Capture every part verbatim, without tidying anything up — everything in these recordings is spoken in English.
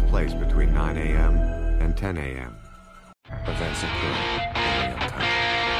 place between nine a.m. and ten a.m. Events occur in real time.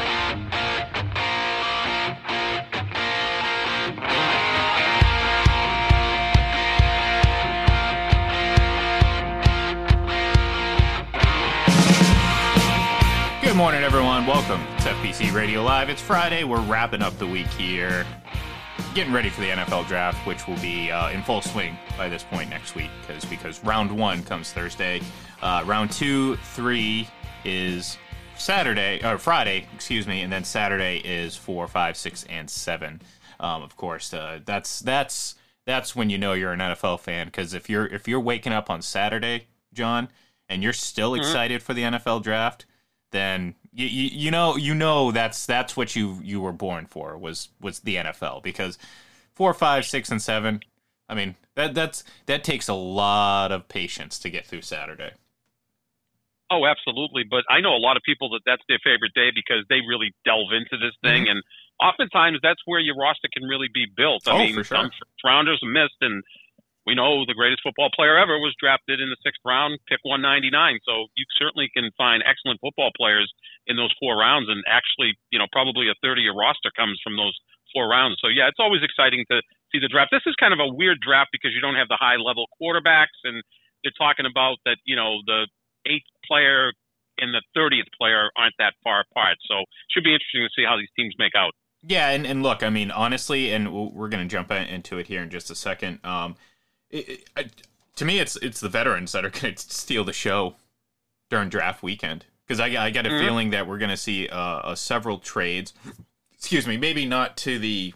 Good morning, everyone. Welcome to F B C Radio Live. It's Friday. We're wrapping up the week here. Getting ready for the N F L draft, which will be uh, in full swing by this point next week, because because round one comes Thursday. Uh, round two, three is Saturday, or Friday, excuse me, and then Saturday is four, five, six, and seven. Um, of course, uh, that's that's that's when you know you're an N F L fan, because if you're if you're waking up on Saturday, John, and you're still mm-hmm. excited for the N F L draft, then you, you you know you know that's that's what you you were born for was was the N F L, because four, five, six, and seven. I mean that that's that takes a lot of patience to get through Saturday. Oh, absolutely. But I know a lot of people that that's their favorite day because they really delve into this thing, mm-hmm. and oftentimes that's where your roster can really be built. I oh, mean, for sure. some rounders are missed, and we know the greatest football player ever was drafted in the sixth round, pick one ninety-nine. So you certainly can find excellent football players in those four rounds, and actually, you know, probably a third of your roster comes from those four rounds. So, yeah, it's always exciting to see the draft. This is kind of a weird draft because you don't have the high-level quarterbacks, and they're talking about that, you know, the eighth player and the thirtieth player aren't that far apart. So it should be interesting to see how these teams make out. Yeah, and, and look, I mean, honestly, and we're going to jump into it here in just a second, um, It, it, to me, it's it's the veterans that are going to steal the show during draft weekend, because I, I get a mm-hmm. feeling that we're going to see uh, uh, several trades. Excuse me, maybe not to the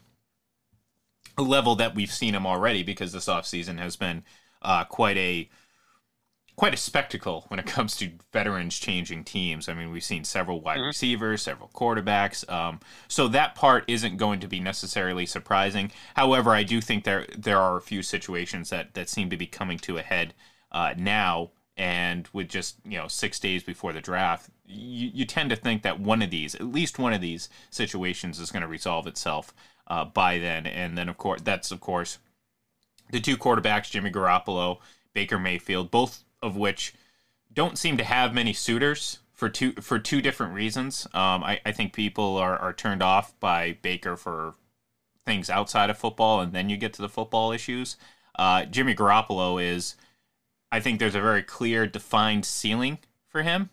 level that we've seen them already, because this offseason has been uh, quite a quite a spectacle when it comes to veterans changing teams. I mean, we've seen several wide mm-hmm. receivers, several quarterbacks. Um, so that part isn't going to be necessarily surprising. However, I do think there there are a few situations that, that seem to be coming to a head uh, now. And with just, you know, six days before the draft, you, you tend to think that one of these, at least one of these situations is going to resolve itself uh, by then. And then, of course, that's, of course, the two quarterbacks, Jimmy Garoppolo, Baker Mayfield, both of which don't seem to have many suitors for two for two different reasons. Um, I, I think people are, are turned off by Baker for things outside of football, and then you get to the football issues. Uh, Jimmy Garoppolo is, I think there's a very clear, defined ceiling for him,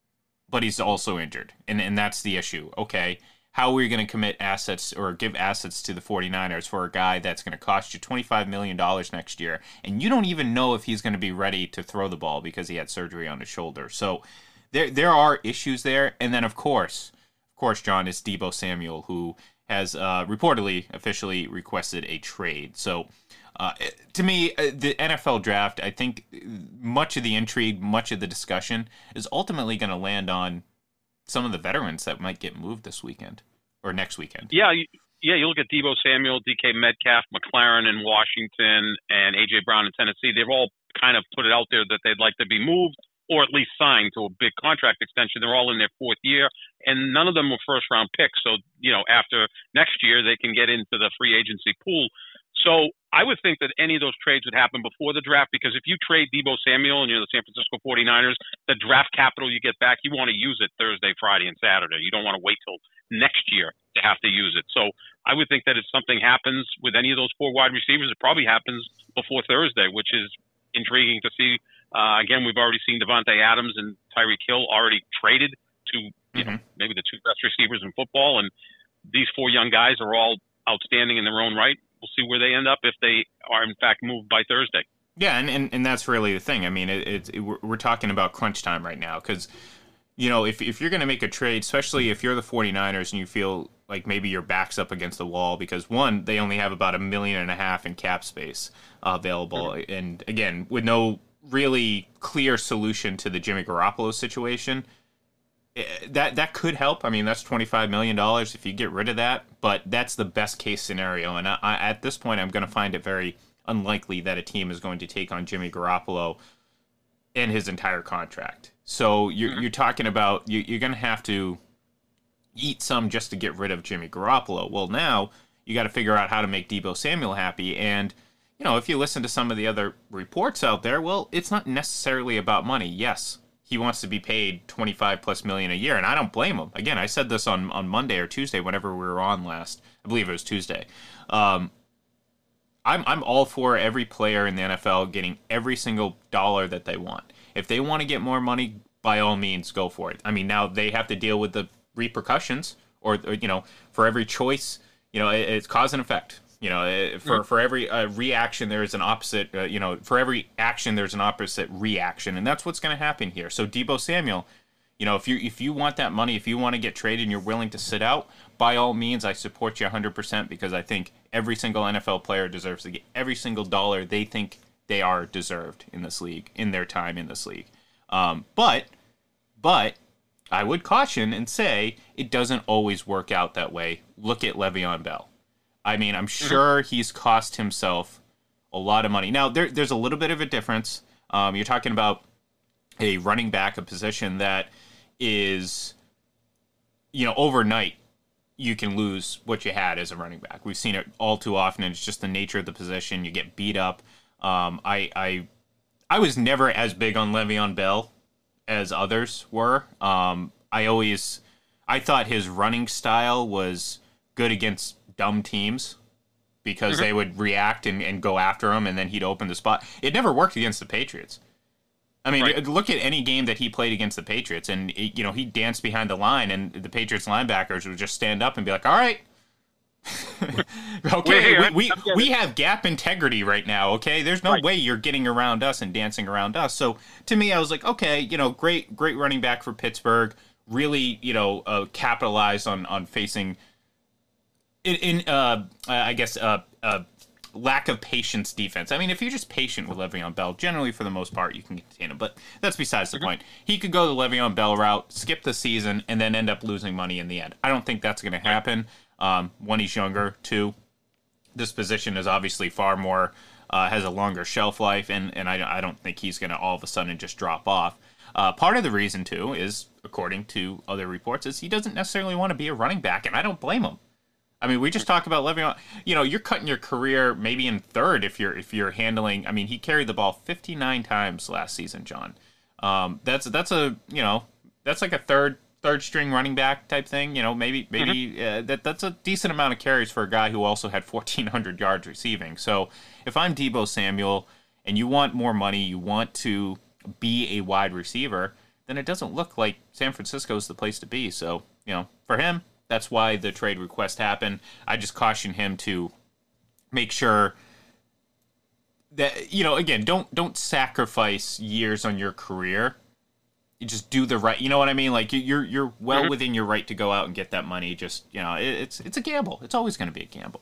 but he's also injured, and, and that's the issue. Okay, how are we going to commit assets or give assets to the 49ers for a guy that's going to cost you twenty-five million dollars next year, and you don't even know if he's going to be ready to throw the ball because he had surgery on his shoulder? So there there are issues there. And then, of course, of course, John, is Deebo Samuel, who has uh, reportedly officially requested a trade. So uh, to me, the N F L draft, I think much of the intrigue, much of the discussion is ultimately going to land on some of the veterans that might get moved this weekend or next weekend. Yeah, you, yeah. You look at Deebo Samuel, D K Metcalf, McLaren in Washington, and A J Brown in Tennessee. They've all kind of put it out there that they'd like to be moved or at least signed to a big contract extension. They're all in their fourth year, and none of them were first-round picks. So, you know, after next year, they can get into the free agency pool. So I would think that any of those trades would happen before the draft, because if you trade Deebo Samuel and you're the San Francisco 49ers, the draft capital you get back, you want to use it Thursday, Friday, and Saturday. You don't want to wait till next year to have to use it. So I would think that if something happens with any of those four wide receivers, it probably happens before Thursday, which is intriguing to see. Uh, again, we've already seen Devontae Adams and Tyreek Hill already traded to, you mm-hmm. know, maybe the two best receivers in football. And these four young guys are all outstanding in their own right. We'll see where they end up if they are, in fact, moved by Thursday. Yeah, and, and, and that's really the thing. I mean, it, it, it, we're, we're talking about crunch time right now because, you know, if if you're going to make a trade, especially if you're the 49ers and you feel like maybe your back's up against the wall because, one, they only have about a million and a half in cap space uh, available. Mm-hmm. And, again, with no really clear solution to the Jimmy Garoppolo situation, that that could help. I mean, that's twenty-five million dollars if you get rid of that, but that's the best case scenario. And I, I, at this point, I'm going to find it very unlikely that a team is going to take on Jimmy Garoppolo and his entire contract. So you're, you're talking about you, you're going to have to eat some just to get rid of Jimmy Garoppolo. Well, now you got to figure out how to make Deebo Samuel happy. And, you know, if you listen to some of the other reports out there, well, it's not necessarily about money. Yes, he wants to be paid twenty-five plus million a year, and I don't blame him. Again, I said this on, on Monday or Tuesday, whenever we were on last. I believe it was Tuesday. Um, I'm I'm all for every player in the N F L getting every single dollar that they want. If they want to get more money, by all means, go for it. I mean, now they have to deal with the repercussions, or, or you know, for every choice, you know, it, it's cause and effect. You know, for for every uh, reaction, there is an opposite. Uh, you know, for every action, there's an opposite reaction, and that's what's going to happen here. So Deebo Samuel, you know, if you if you want that money, if you want to get traded, and you're willing to sit out, by all means, I support you one hundred percent, because I think every single N F L player deserves to get every single dollar they think they are deserved in this league, in their time in this league. Um, but, but I would caution and say it doesn't always work out that way. Look at Le'Veon Bell. I mean, I'm sure he's cost himself a lot of money. Now, there, there's a little bit of a difference. Um, you're talking about a running back, a position that is, you know, overnight, you can lose what you had as a running back. We've seen it all too often, and it's just the nature of the position. You get beat up. Um, I, I, I was never as big on Le'Veon Bell as others were. Um, I always, I thought his running style was good against dumb teams, because mm-hmm. they would react and, and go after him, and then he'd open the spot. It never worked against the Patriots. I mean, right. Look at any game that he played against the Patriots, and it, you know, he danced behind the line, and the Patriots linebackers would just stand up and be like, "All right, okay, we we, we have gap integrity right now. Okay, there's no right. way you're getting around us and dancing around us." So to me, I was like, okay, you know, great great running back for Pittsburgh. Really, you know, uh, capitalized on on facing. In, in uh, I guess, uh, uh, lack of patience defense. I mean, if you're just patient with Le'Veon Bell, generally for the most part, you can contain him. But that's besides the mm-hmm. point. He could go the Le'Veon Bell route, skip the season, and then end up losing money in the end. I don't think that's going to happen. Um, one, he's younger. Two, this position is obviously far more, uh, has a longer shelf life, and, and I, I don't think he's going to all of a sudden just drop off. Uh, part of the reason, too, is, according to other reports, is he doesn't necessarily want to be a running back, and I don't blame him. I mean, we just talked about Le'Veon. You know, you're cutting your career maybe in third if you're if you're handling. I mean, he carried the ball fifty-nine times last season, John. Um, that's that's a you know that's like a third third string running back type thing. You know, maybe maybe mm-hmm. uh, that that's a decent amount of carries for a guy who also had fourteen hundred yards receiving. So if I'm Deebo Samuel and you want more money, you want to be a wide receiver, then it doesn't look like San Francisco is the place to be. So you know, for him. That's why the trade request happened. I just caution him to make sure that, you know, again, don't don't sacrifice years on your career. You just do the right, you know what I mean? Like you're you're well mm-hmm. within your right to go out and get that money. Just, you know, it, it's it's a gamble. It's always going to be a gamble.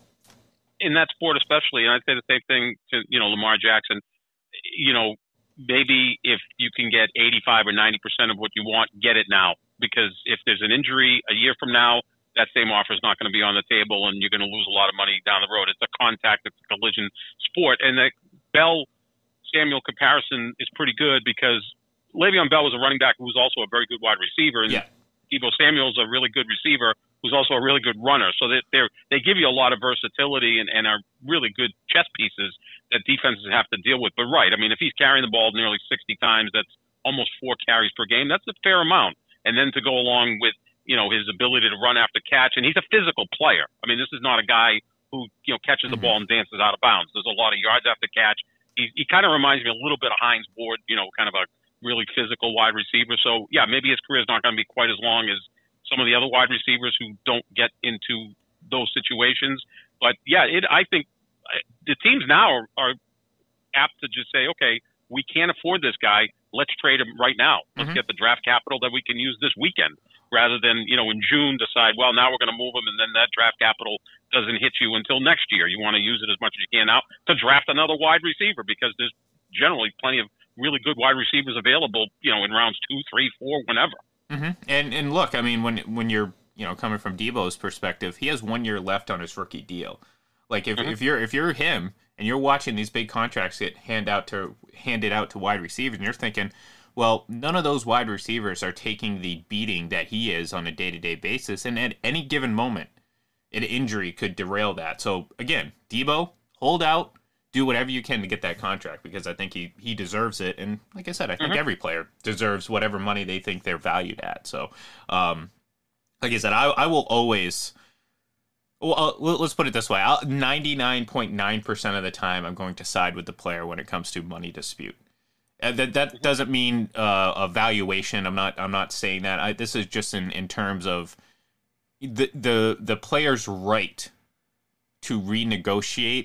In that sport especially, and I'd say the same thing to, you know, Lamar Jackson. You know, maybe if you can get eighty-five or ninety percent of what you want, get it now. Because if there's an injury a year from now, that same offer is not going to be on the table, and you're going to lose a lot of money down the road. It's a contact, it's a collision sport. And the Bell-Samuel comparison is pretty good because Le'Veon Bell was a running back who was also a very good wide receiver, and yeah. Deebo Samuel's a really good receiver who's also a really good runner. So they they they give you a lot of versatility and, and are really good chess pieces that defenses have to deal with. But right, I mean, if he's carrying the ball nearly sixty times, that's almost four carries per game. That's a fair amount. And then to go along with, you know, his ability to run after catch. And he's a physical player. I mean, this is not a guy who, you know, catches the mm-hmm. ball and dances out of bounds. There's a lot of yards after catch. He, he kind of reminds me a little bit of Hines Ward, you know, kind of a really physical wide receiver. So, yeah, maybe his career is not going to be quite as long as some of the other wide receivers who don't get into those situations. But, yeah, it, I think the teams now are, are apt to just say, okay, we can't afford this guy. Let's trade him right now. Let's mm-hmm. get the draft capital that we can use this weekend rather than, you know, in June decide, well, now we're going to move him and then that draft capital doesn't hit you until next year. You want to use it as much as you can now to draft another wide receiver because there's generally plenty of really good wide receivers available, you know, in rounds two, three, four, whenever. Mm-hmm. And and look, I mean, when when you're, you know, coming from Deebo's perspective, he has one year left on his rookie deal. Like if, mm-hmm. if you're if you're him and you're watching these big contracts get hand out to handed out to wide receivers, and you're thinking, well, none of those wide receivers are taking the beating that he is on a day-to-day basis, and at any given moment, an injury could derail that. So again, Deebo, hold out, do whatever you can to get that contract because I think he, he deserves it. And like I said, I think mm-hmm. every player deserves whatever money they think they're valued at. So, um, like I said, I, I will always, well, I'll, let's put it this way. I'll, ninety-nine point nine percent of the time, I'm going to side with the player when it comes to money dispute. Uh, that that doesn't mean uh, a valuation. I'm not I'm not saying that. I, this is just in, in terms of the the the player's right to renegotiate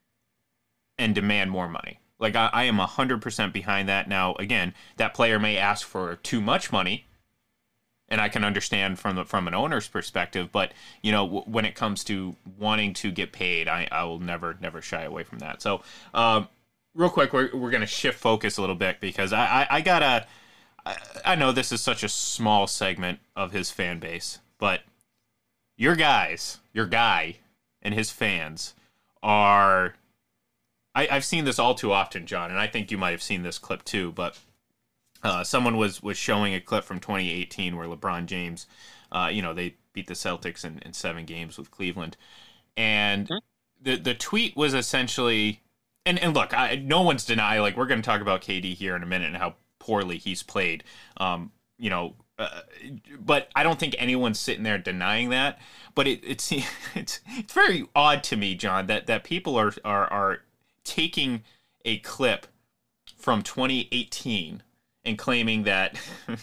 and demand more money. Like, I, I am one hundred percent behind that. Now, again, that player may ask for too much money, and I can understand from the, from an owner's perspective, but, you know, w- when it comes to wanting to get paid, I, I will never, never shy away from that. So, um, real quick, we're, we're going to shift focus a little bit because I, I, I gotta, I, I know this is such a small segment of his fan base, but your guys, your guy and his fans are... I, I've seen this all too often, John, and I think you might have seen this clip too, but uh, someone was, was showing a clip from twenty eighteen where LeBron James, uh, you know, they beat the Celtics in, in seven games with Cleveland. And mm-hmm. the the tweet was essentially, and, and look, I, no one's denying, like, we're going to talk about K D here in a minute and how poorly he's played, um, you know, uh, but I don't think anyone's sitting there denying that. But it, it's, it's, it's very odd to me, John, that, that people are, are, are taking a clip from twenty eighteen and claiming that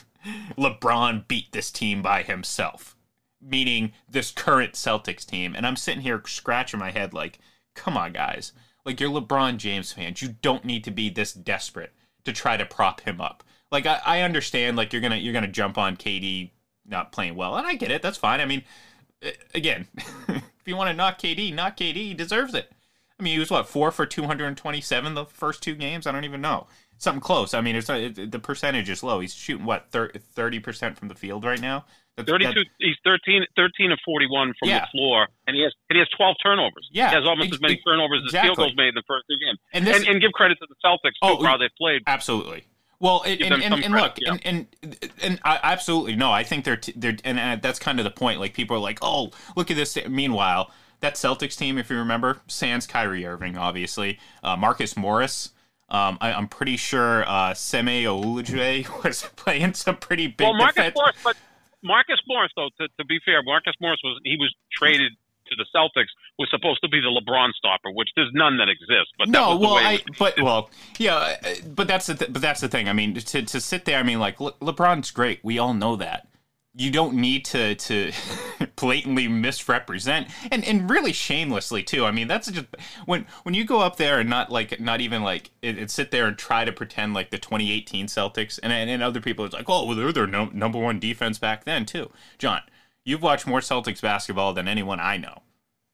LeBron beat this team by himself, meaning this current Celtics team. And I'm sitting here scratching my head like, come on, guys. Like, you're LeBron James fans. You don't need to be this desperate to try to prop him up. Like, I, I understand, like, you're gonna you're gonna jump on K D not playing well, and I get it. That's fine. I mean, again, if you want to knock K D, knock K D. He deserves it. I mean, he was, what, four for two hundred twenty-seven the first two games? I don't even know. Something close. I mean, it's it, the percentage is low. He's shooting, what, thirty percent from the field right now? That's, thirty-two. That, he's thirteen, thirteen of forty-one from yeah. the floor, and he has and he has twelve turnovers. Yeah. He has almost it, as many turnovers exactly. as field goals made in the first two games. And, this, and, and give credit to the Celtics, too, oh, for how they've played. Absolutely. Well, and, and, and, and look, yeah. and, and and I absolutely no. I think they're t- they're and, and that's kind of the point. Like, people are like, oh, look at this. Meanwhile, that Celtics team, if you remember, sans Kyrie Irving, obviously, uh, Marcus Morris. Um, I, I'm pretty sure uh, Semi Ojeleye was playing some pretty big. Well, Marcus defense. Morris, but Marcus Morris, though, to, to be fair, Marcus Morris was he was traded to the Celtics, was supposed to be the LeBron stopper, which there's none that exists. But no, that was well, the way I, it was. but well, yeah, but that's the th- but that's the thing. I mean, to to sit there, I mean, like Le- LeBron's great. We all know that. You don't need to to blatantly misrepresent and, and really shamelessly too. I mean, that's just when when you go up there and not like not even like and, and sit there and try to pretend like the twenty eighteen Celtics and and, and other people it's like, oh, well, they're their no, number one defense back then too. John, you've watched more Celtics basketball than anyone I know.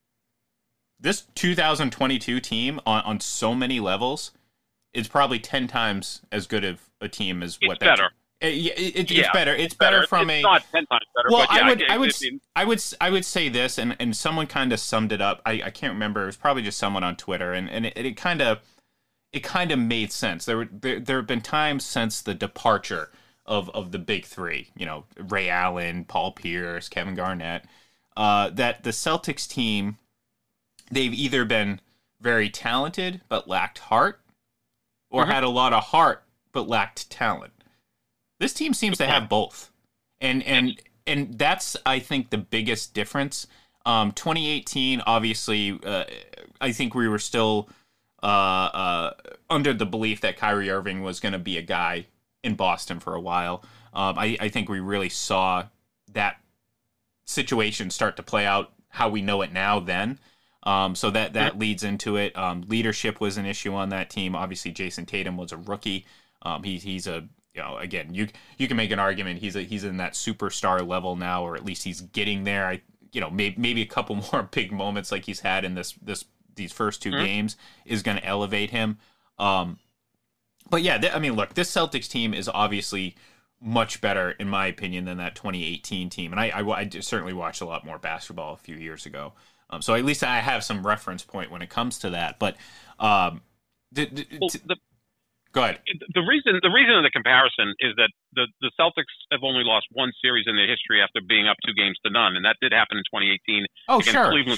This two thousand twenty-two team on, on so many levels is probably ten times as good of a team as it's what better. that. It, it, it, yeah, it's better. It's, it's better, better from it's a. Not ten times better. Well, but yeah, I would, it, I would, it, it, I would, I would say this, and, and someone kind of summed it up. I, I can't remember. It was probably just someone on Twitter, and and it, it kind of, it kind of made sense. There were there, there have been times since the departure of of the big three. You know, Ray Allen, Paul Pierce, Kevin Garnett. Uh, that the Celtics team, they've either been very talented but lacked heart, or mm-hmm. had a lot of heart but lacked talent. This team seems to have both, and and and that's, I think, the biggest difference. Um, twenty eighteen, obviously, uh, I think we were still uh, uh, under the belief that Kyrie Irving was going to be a guy in Boston for a while. Um, I, I think we really saw that situation start to play out how we know it now then. Um, so that, that yeah. leads into it. Um, leadership was an issue on that team. Obviously, Jason Tatum was a rookie. Um, he, he's a You know, again, you you can make an argument he's a, he's in that superstar level now, or at least he's getting there. I, you know, maybe maybe a couple more big moments like he's had in this this these first two mm-hmm. games is going to elevate him. Um, but yeah, th- I mean, look, this Celtics team is obviously much better, in my opinion, than that twenty eighteen team, and I I, I certainly watched a lot more basketball a few years ago. Um, so at least I have some reference point when it comes to that. But um, the, the, well, the Go ahead. The reason the reason of the comparison is that the, the Celtics have only lost one series in their history after being up two games to none, and that did happen in twenty eighteen oh, against sure, Cleveland. Sure. So now,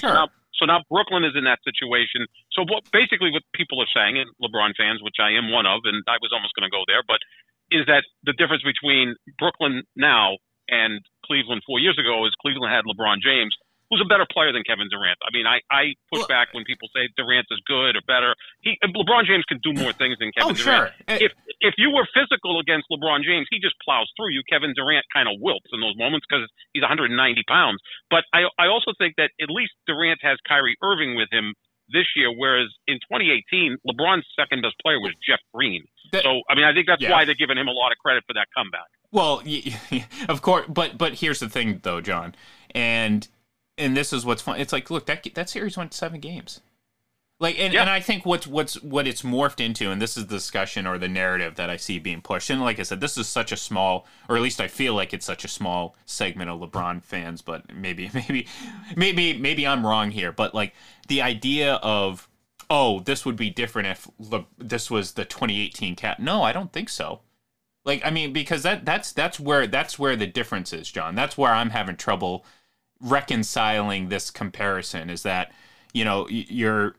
So now Brooklyn is in that situation. So what, basically what people are saying, and LeBron fans, which I am one of, and I was almost going to go there, but is that the difference between Brooklyn now and Cleveland four years ago is Cleveland had LeBron James, who's a better player than Kevin Durant. I mean, I, I push well, back when people say Durant is good or better. He LeBron James can do more things than Kevin oh, Durant. Sure. If if you were physical against LeBron James, he just plows through you. Kevin Durant kind of wilts in those moments because he's one hundred ninety pounds. But I I also think that at least Durant has Kyrie Irving with him this year, whereas in twenty eighteen, LeBron's second best player was Jeff Green. That, so, I mean, I think that's yeah. why they're giving him a lot of credit for that comeback. Well, of course, but but here's the thing, though, John, and and this is what's fun. It's like, look, that that series went seven games. Like, and, yeah. and I think what's what's what it's morphed into, and this is the discussion or the narrative that I see being pushed. And like I said, this is such a small, or at least I feel like it's such a small segment of LeBron fans. But maybe, maybe, maybe, maybe I'm wrong here. But like the idea of, oh, this would be different if Le- this was the twenty eighteen Cat. No, I don't think so. Like, I mean, because that that's that's where that's where the difference is, John. That's where I'm having trouble reconciling this comparison. Is that, you know, you're.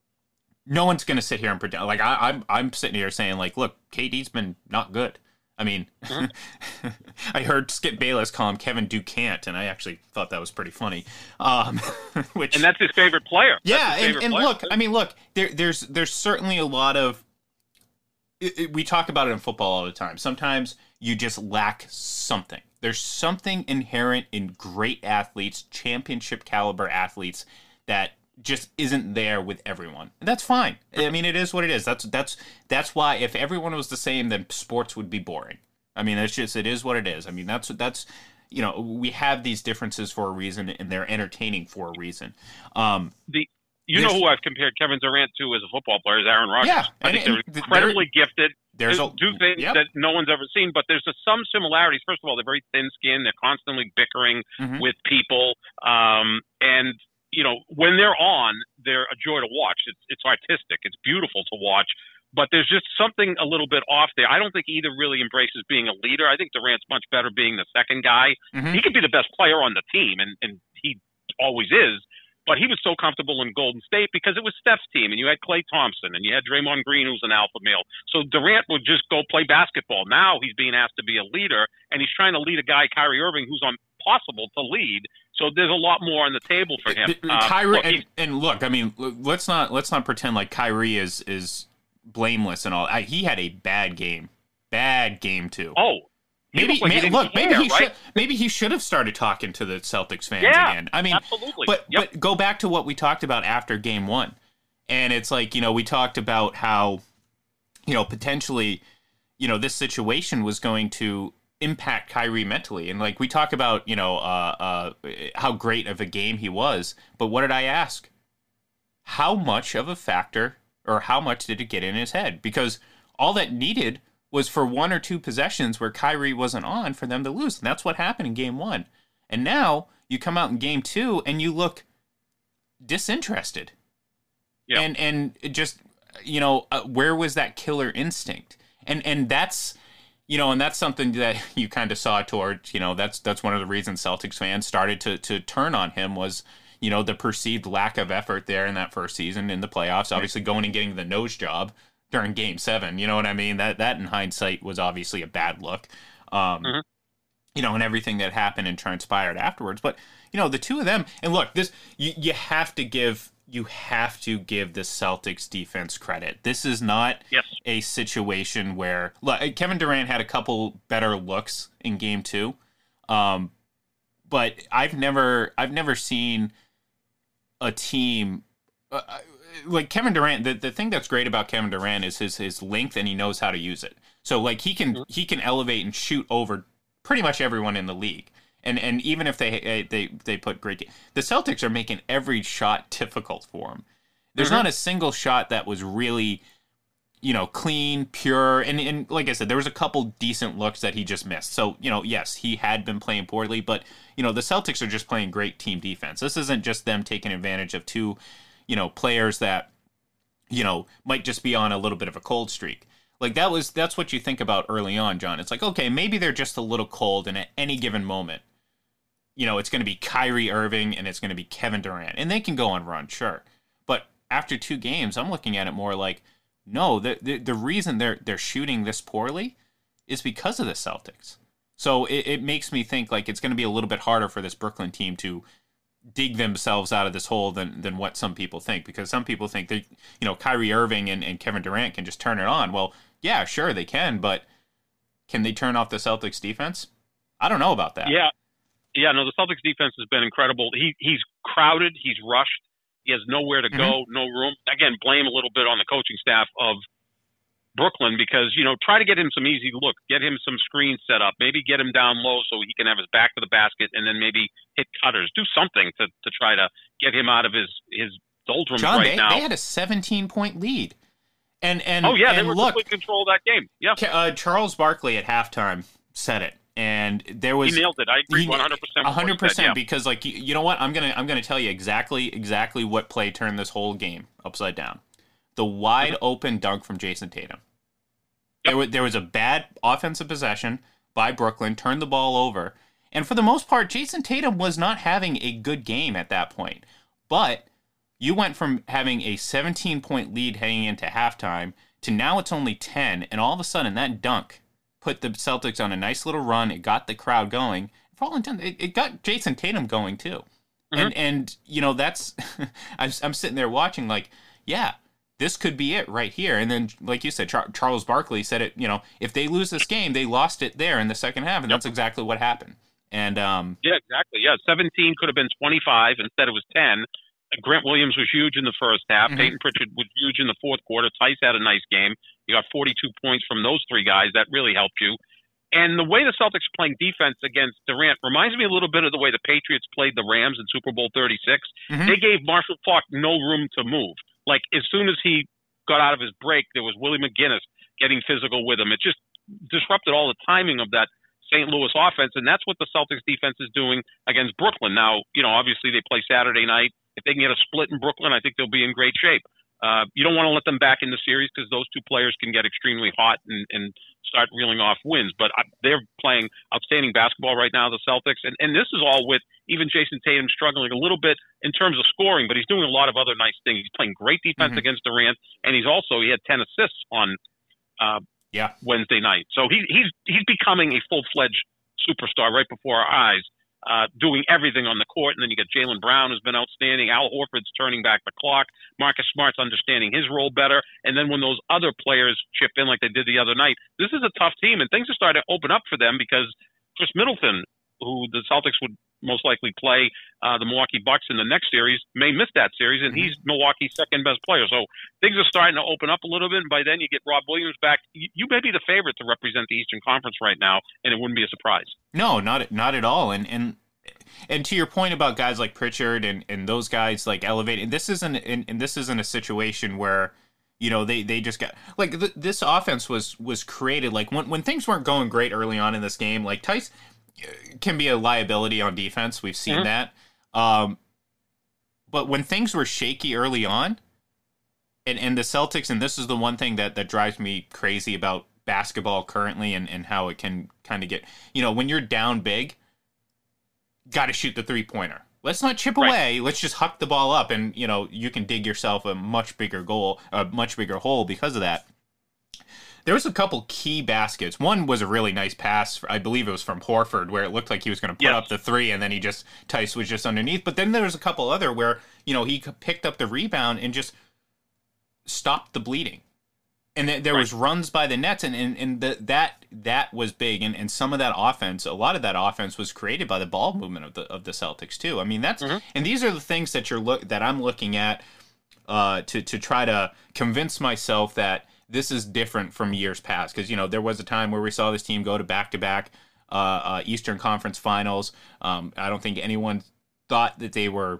No one's going to sit here and pretend. Like, I, I'm I'm sitting here saying, like, look, K D's been not good. I mean, mm-hmm. I heard Skip Bayless call him Kevin Durant, and I actually thought that was pretty funny. Um, which, and that's his favorite player. Yeah, his favorite and, and player. look, I mean, look, there, there's there's certainly a lot of... It, it, we talk about it in football all the time. Sometimes you just lack something. There's something inherent in great athletes, championship caliber athletes, that just isn't there with everyone. And that's fine. I mean, it is what it is. That's that's that's why if everyone was the same, then sports would be boring. I mean, it's just, it is what it is. I mean, that's that's you know, we have these differences for a reason, and they're entertaining for a reason. Um, the you know who I've compared Kevin Durant to as a football player is Aaron Rodgers. Yeah, I think and, they're and incredibly there, gifted. There's they a, do things yep. that no one's ever seen, but there's a, some similarities. First of all, they're very thin-skinned. They're constantly bickering mm-hmm. with people, um, and you know, when they're on, they're a joy to watch. It's it's artistic. It's beautiful to watch. But there's just something a little bit off there. I don't think either really embraces being a leader. I think Durant's much better being the second guy. Mm-hmm. He could be the best player on the team, and, and he always is. But he was so comfortable in Golden State because it was Steph's team, and you had Klay Thompson, and you had Draymond Green, who's an alpha male. So Durant would just go play basketball. Now he's being asked to be a leader, and he's trying to lead a guy, Kyrie Irving, who's impossible to lead. So there's a lot more on the table for him. Uh, Kyrie, look, and, and look, I mean, let's not let's not pretend like Kyrie is is blameless and all. I, he had a bad game, bad game too. Oh, maybe like may, look, care, maybe he right? should maybe he should have started talking to the Celtics fans yeah, again. I mean, absolutely. But yep. but go back to what we talked about after Game One, and it's like, you know, we talked about how, you know, potentially, you know, this situation was going to impact Kyrie mentally. And like we talk about, you know, uh, uh, how great of a game he was. But what did I ask? How much of a factor, or how much did it get in his head? Because all that needed was for one or two possessions where Kyrie wasn't on for them to lose. And that's what happened in game one. And now you come out in game two and you look disinterested. Yeah. And, and it just, you know, uh, where was that killer instinct? And, and that's, You know, and that's something that you kind of saw towards, you know, that's that's one of the reasons Celtics fans started to to turn on him was, you know, the perceived lack of effort there in that first season in the playoffs, obviously going and getting the nose job during game seven. You know what I mean? That that in hindsight was obviously a bad look, um, mm-hmm. you know, and everything that happened and transpired afterwards. But, you know, the two of them, and look, this you, you have to give you have to give the Celtics defense credit. This is not yes. a situation where look, Kevin Durant had a couple better looks in game two. Um, but I've never, I've never seen a team uh, like Kevin Durant. The, the thing that's great about Kevin Durant is his, his length, and he knows how to use it. So like he can, mm-hmm. he can elevate and shoot over pretty much everyone in the league. And and even if they they they put great, the Celtics are making every shot difficult for him. There's mm-hmm. not a single shot that was really, you know, clean, pure. And and like I said, there was a couple decent looks that he just missed. So, you know, yes, he had been playing poorly, but you know, the Celtics are just playing great team defense. This isn't just them taking advantage of two, you know, players that, you know, might just be on a little bit of a cold streak. Like that was that's what you think about early on, John. It's like, okay, maybe they're just a little cold, and at any given moment, you know, it's going to be Kyrie Irving and it's going to be Kevin Durant. And they can go on run, sure. But after two games, I'm looking at it more like, no, the the, the reason they're they're shooting this poorly is because of the Celtics. So it, it makes me think like it's going to be a little bit harder for this Brooklyn team to dig themselves out of this hole than than what some people think, because some people think that, you know, Kyrie Irving and, and Kevin Durant can just turn it on. Well, yeah, sure they can, but can they turn off the Celtics defense? I don't know about that. Yeah. Yeah, no, the Celtics defense has been incredible. He he's crowded, he's rushed, he has nowhere to go, mm-hmm. no room. Again, blame a little bit on the coaching staff of Brooklyn, because, you know, try to get him some easy look, get him some screens set up, maybe get him down low so he can have his back to the basket and then maybe hit cutters. Do something to, to try to get him out of his, his doldrums John, right they, now. they had a seventeen-point lead. And, and Oh, yeah, and they were look, complete control of that game. Yeah. Uh, Charles Barkley at halftime said it. And there was he nailed it. I agree, one hundred percent. one hundred percent, because like you, you know what, I'm gonna I'm gonna tell you exactly exactly what play turned this whole game upside down. The wide mm-hmm. open dunk from Jason Tatum. Yep. There was there was a bad offensive possession by Brooklyn, turned the ball over, and for the most part, Jason Tatum was not having a good game at that point. But you went from having a seventeen-point lead heading into halftime to now it's only ten, and all of a sudden that dunk put the Celtics on a nice little run. It got the crowd going. For all intents, it, it got Jason Tatum going too. Mm-hmm. And and you know that's I'm I'm sitting there watching like, yeah, this could be it right here. And then like you said, Char- Charles Barkley said it. You know, if they lose this game, they lost it there in the second half, and yep. that's exactly what happened. And um, yeah, exactly. Yeah, seventeen could have been twenty-five. Instead, it was ten. Grant Williams was huge in the first half. Mm-hmm. Peyton Pritchard was huge in the fourth quarter. Tice had a nice game. You got forty-two points from those three guys. That really helped you. And the way the Celtics are playing defense against Durant reminds me a little bit of the way the Patriots played the Rams in Super Bowl thirty-six. Mm-hmm. They gave Marshall Faulk no room to move. Like, as soon as he got out of his break, there was Willie McGinnis getting physical with him. It just disrupted all the timing of that Saint Louis offense, and that's what the Celtics defense is doing against Brooklyn. Now, you know, obviously they play Saturday night. If they can get a split in Brooklyn, I think they'll be in great shape. Uh, you don't want to let them back in the series because those two players can get extremely hot and, and start reeling off wins. But they're playing outstanding basketball right now, the Celtics. And, and this is all with even Jason Tatum struggling a little bit in terms of scoring, but he's doing a lot of other nice things. He's playing great defense mm-hmm. against Durant, and he's also, he had ten assists on uh, yeah. Wednesday night. So he, he's he's becoming a full-fledged superstar right before our eyes. Uh, doing everything on the court. And then you got Jaylen Brown, who's been outstanding. Al Horford's turning back the clock. Marcus Smart's understanding his role better. And then when those other players chip in like they did the other night, this is a tough team, and things are starting to open up for them because Chris Middleton, who the Celtics would most likely play uh, the Milwaukee Bucks in the next series, may miss that series, and he's Milwaukee's second best player. So things are starting to open up a little bit, and by then you get Rob Williams back. You, you may be the favorite to represent the Eastern Conference right now, and it wouldn't be a surprise. No, not not at all. And and and to your point about guys like Pritchard and, and those guys like elevating, this isn't and, and this isn't a situation where, you know, they, they just got like th- this offense was was created like when when things weren't going great early on in this game. Like Tice can be a liability on defense. We've seen mm-hmm. that. Um, but when things were shaky early on, and, and the Celtics, and this is the one thing that, that drives me crazy about basketball currently and, and how it can kind of get, you know, when you're down big, got to shoot the three-pointer. Let's not chip right. away. Let's just huck the ball up, and, you know, you can dig yourself a much bigger goal, a much bigger hole because of that. There was a couple key baskets. One was a really nice pass. I believe it was from Horford, where it looked like he was going to put yes. up the three, and then he just, Tice was just underneath. But then there was a couple other where, you know, he picked up the rebound and just stopped the bleeding. And th- there right. was runs by the Nets, and, and, and the, that that was big. And, and some of that offense, a lot of that offense was created by the ball movement of the of the Celtics too. I mean, that's mm-hmm. and these are the things that you're look that I'm looking at uh, to to try to convince myself that this is different from years past, because, you know, there was a time where we saw this team go to back-to-back uh, uh, Eastern Conference Finals. Um, I don't think anyone thought that they were.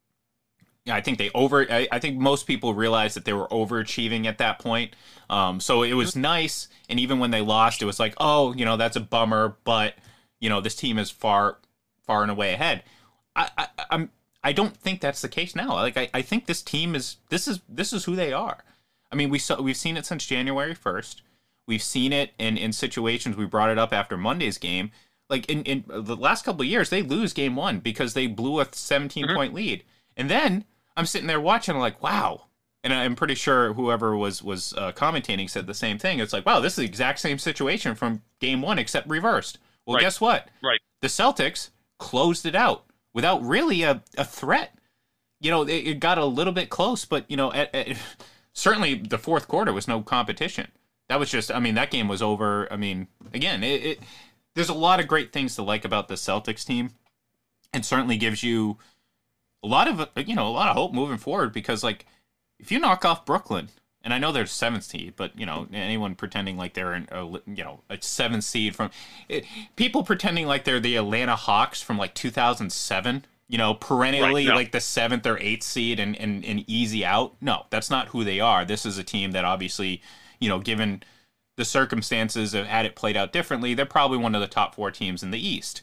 I think they over. I, I think most people realized that they were overachieving at that point. Um, so it was nice, and even when they lost, it was like, oh, you know, that's a bummer. But, you know, this team is far, far and away ahead. I, I, I'm. I don't think that's the case now. Like I, I think this team is. This is this is who they are. I mean, we saw, we've seen it since January first. We've seen it in, in situations. We brought it up after Monday's game. like in, in the last couple of years, they lose game one because they blew a seventeen point mm-hmm. lead. And then I'm sitting there watching, I'm like, wow. And I'm pretty sure whoever was was uh, commentating said the same thing. It's like, wow, this is the exact same situation from game one, except reversed. Well, right. guess what? Right. The Celtics closed it out without really a, a threat. You know, it, it got a little bit close, but, you know, at, at, certainly the fourth quarter was no competition. That was just, I mean, that game was over. I mean, again, it, it there's a lot of great things to like about the Celtics team, and certainly gives you a lot of, you know, a lot of hope moving forward, because, like, if you knock off Brooklyn, and I know they're seventh seed, but, you know, anyone pretending like they're in a, you know, a seventh seed from it, people pretending like they're the Atlanta Hawks from like two thousand seven, you know, perennially right, no. like the seventh or eighth seed and, and, and easy out. No, that's not who they are. This is a team that obviously, you know, given the circumstances of had it played out differently, they're probably one of the top four teams in the East.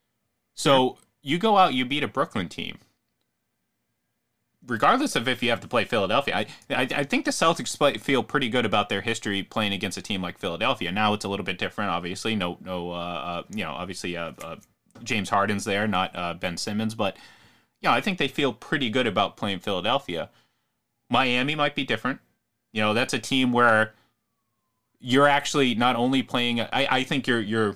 So you go out, you beat a Brooklyn team. Regardless of if you have to play Philadelphia, I, I I think the Celtics play, feel pretty good about their history playing against a team like Philadelphia. Now it's a little bit different, obviously. No, no, uh, uh, you know, obviously uh, uh, James Harden's there, not uh, Ben Simmons, but yeah, I think they feel pretty good about playing Philadelphia. Miami might be different. You know, that's a team where you're actually not only playing. I, I think you're you're.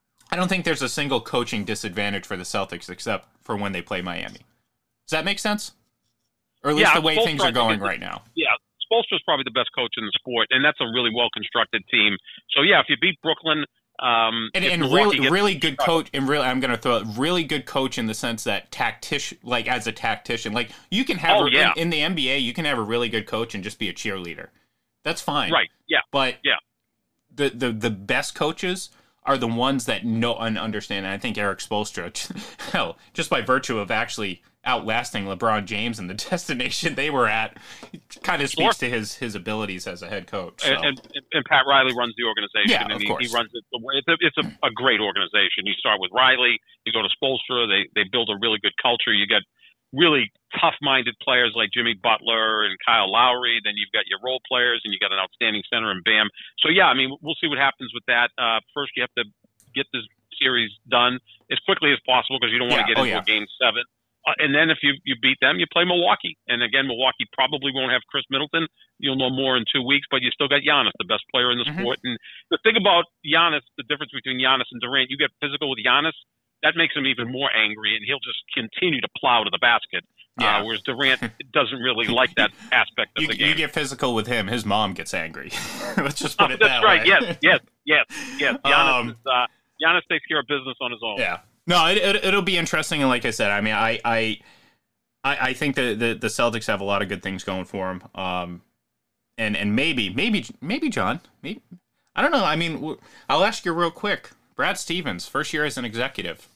I don't think there's a single coaching disadvantage for the Celtics except for when they play Miami. Does that make sense? Or at least yeah, the way Spoelstra, things are going right now. Yeah, Spoelstra's probably the best coach in the sport, and that's a really well-constructed team. So, yeah, if you beat Brooklyn... Um, and and really, gets, really good coach, and really, I'm going to throw a really good coach in the sense that tactician, like as a tactician, like you can have, oh, a, yeah. in, in the N B A, you can have a really good coach and just be a cheerleader. That's fine. Right, yeah. But yeah. The, the, the best coaches are the ones that know and understand, and I think Eric Spoelstra, hell, just by virtue of actually outlasting LeBron James and the destination they were at, kind of speaks sure. to his his abilities as a head coach. So. And, and, and Pat Riley runs the organization. Yeah, and of he, course. he runs it. It's, a, it's a, a great organization. You start with Riley, you go to Spoelstra, they they build a really good culture. You get really tough-minded players like Jimmy Butler and Kyle Lowry. Then you've got your role players, and you got an outstanding center in Bam. So yeah, I mean, we'll see what happens with that. Uh, first, you have to get this series done as quickly as possible because you don't want to yeah. get oh, into yeah. a game seven. Uh, and then if you, you beat them, you play Milwaukee. And again, Milwaukee probably won't have Chris Middleton. You'll know more in two weeks, but you still got Giannis, the best player in the mm-hmm. sport. And the thing about Giannis, the difference between Giannis and Durant, you get physical with Giannis, that makes him even more angry, and he'll just continue to plow to the basket. Yeah. Uh, whereas Durant doesn't really like that aspect of you, the game. You get physical with him, his mom gets angry. Let's just put oh, it that's that right. way. Yes, yes, yes, yes. Giannis, um, is, uh, Giannis takes care of business on his own. Yeah. No, it, it, it'll be interesting, and like I said, I mean, I... I I, I think the, the the Celtics have a lot of good things going for them, um, and and maybe maybe maybe John, maybe I don't know. I mean, I'll ask you real quick. Brad Stevens, first year as an executive,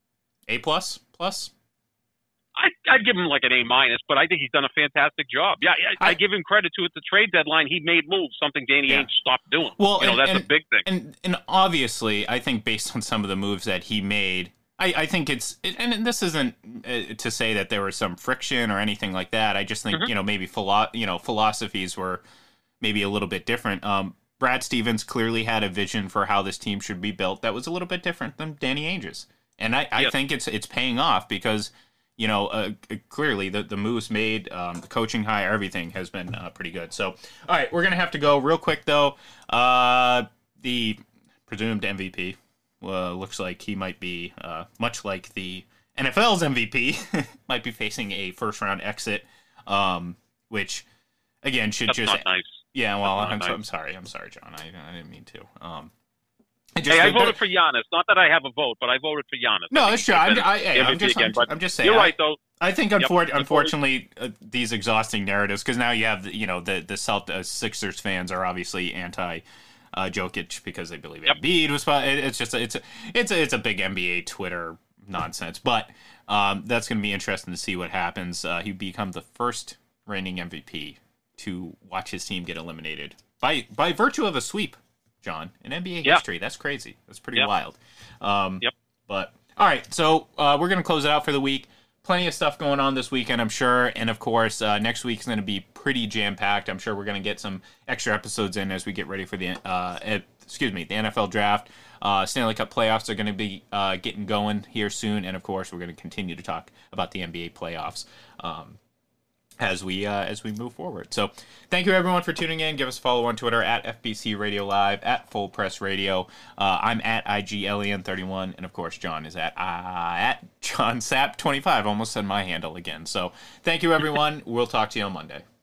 A plus plus. I, I'd give him like an A minus, but I think he's done a fantastic job. Yeah, I, I, I give him credit to at the trade deadline. He made moves, something Danny yeah. Ainge stopped doing. Well, you know and, that's and, a big thing. And and obviously, I think based on some of the moves that he made. I, I think it's, and this isn't uh, to say that there was some friction or anything like that. I just think, mm-hmm. you know, maybe philo- you know, philosophies were maybe a little bit different. Um, Brad Stevens clearly had a vision for how this team should be built that was a little bit different than Danny Ainge's. And I, I yes. think it's it's paying off because, you know, uh, clearly the, the moves made, um, the coaching hire, everything has been uh, pretty good. So, all right, we're going to have to go real quick, though. Uh, the presumed M V P. Well, looks like he might be, uh, much like the N F L's M V P, might be facing a first-round exit, um, which, again, should That's just... not nice. Yeah, well, I'm, nice. so, I'm sorry. I'm sorry, John. I, I didn't mean to. Um, I hey, I voted that, for Giannis. Not that I have a vote, but I voted for Giannis. No, it's true. I'm, I, hey, I'm, just, again, I'm, I'm just saying. You're I, right, though. I think, unfor- yep. unfortunately, uh, these exhausting narratives, because now you have, the, you know, the, the Celt- uh, Sixers fans are obviously anti- Uh, Jokic because they believe yep. Embiid was. It's just a, it's a, it's a, it's a big N B A Twitter nonsense. But um, that's going to be interesting to see what happens. Uh, he become the first reigning M V P to watch his team get eliminated by by virtue of a sweep. John, in N B A yep. history, that's crazy. That's pretty yep. wild. Um, yep. But all right, so uh, we're going to close it out for the week. Plenty of stuff going on this weekend, I'm sure. And, of course, uh, next week's going to be pretty jam-packed. I'm sure we're going to get some extra episodes in as we get ready for the uh, excuse me, the N F L draft. Uh, Stanley Cup playoffs are going to be uh, getting going here soon, and of course, we're going to continue to talk about the N B A playoffs um, as we uh, as we move forward. So, thank you everyone for tuning in. Give us a follow on Twitter at F B C Radio Live, at Full Press Radio. Uh, I'm at I G L E N thirty-one, and of course, John is at uh, at John Sap twenty-five. Almost said my handle again. So, thank you everyone. We'll talk to you on Monday.